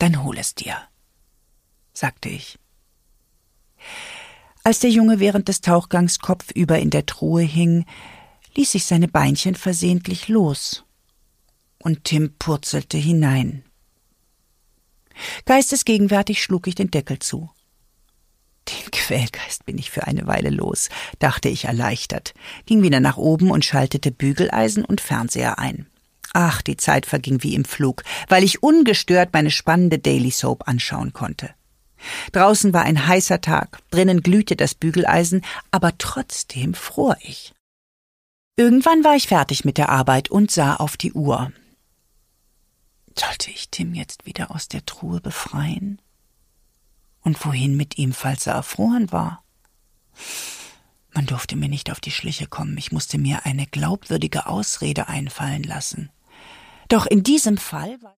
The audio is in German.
»Dann hol es dir«, sagte ich. Als der Junge während des Tauchgangs kopfüber in der Truhe hing, ließ ich seine Beinchen versehentlich los, und Tim purzelte hinein. Geistesgegenwärtig schlug ich den Deckel zu. Den Quälgeist bin ich für eine Weile los, dachte ich erleichtert, ging wieder nach oben und schaltete Bügeleisen und Fernseher ein. Ach, die Zeit verging wie im Flug, weil ich ungestört meine spannende Daily Soap anschauen konnte. Draußen war ein heißer Tag, drinnen glühte das Bügeleisen, aber trotzdem fror ich. Irgendwann war ich fertig mit der Arbeit und sah auf die Uhr. Sollte ich Tim jetzt wieder aus der Truhe befreien? Und wohin mit ihm, falls er erfroren war? Man durfte mir nicht auf die Schliche kommen, ich musste mir eine glaubwürdige Ausrede einfallen lassen. Doch in diesem Fall war